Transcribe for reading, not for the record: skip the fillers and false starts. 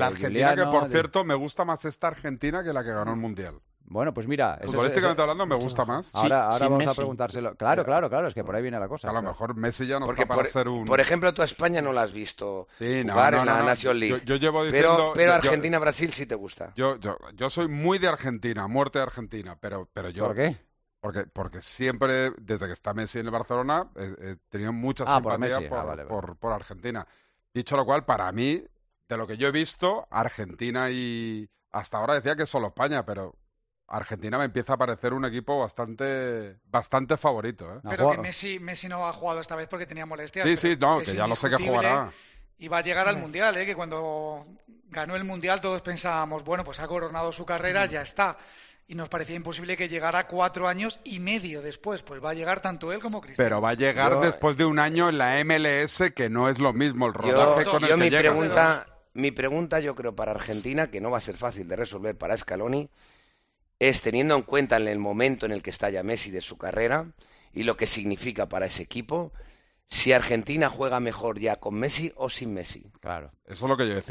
la Argentina Giuliano, que, por cierto, me gusta más esta Argentina que la que ganó el Mundial. Bueno, pues mira... Futbolísticamente hablando, me gusta más. Ahora sin vamos Messi. a preguntárselo. Claro, es que por ahí viene la cosa. A lo claro. mejor Messi ya no Porque, está para ser un... por ejemplo, tú a España no la has visto Sí, jugar en la Nation Yo, League. yo llevo diciendo... Pero yo- Argentina-Brasil sí te gusta. Yo soy muy de Argentina, muerte de Argentina, pero yo... ¿Por qué? Porque siempre, desde que está Messi en el Barcelona, he tenido mucha Por simpatía Messi. Vale. por Argentina. Dicho lo cual, para mí, de lo que yo he visto, Argentina y... Hasta ahora decía que solo España, pero Argentina me empieza a parecer un equipo bastante favorito, ¿eh? Pero que Messi no ha jugado esta vez porque tenía molestias. Sí, que ya lo sé que jugará. Y va a llegar al Mundial, que cuando ganó el Mundial todos pensábamos, bueno, pues ha coronado su carrera, ya está. Y nos parecía imposible que llegara 4 años y medio después. Pues va a llegar tanto él como Cristiano. Pero va a llegar después de un año en la MLS, que no es lo mismo el rodaje con el que llega. Mi pregunta, yo creo, para Argentina, que no va a ser fácil de resolver para Scaloni, es teniendo en cuenta en el momento en el que está ya Messi de su carrera y lo que significa para ese equipo, si Argentina juega mejor ya con Messi o sin Messi. Claro. Eso es lo que yo decía.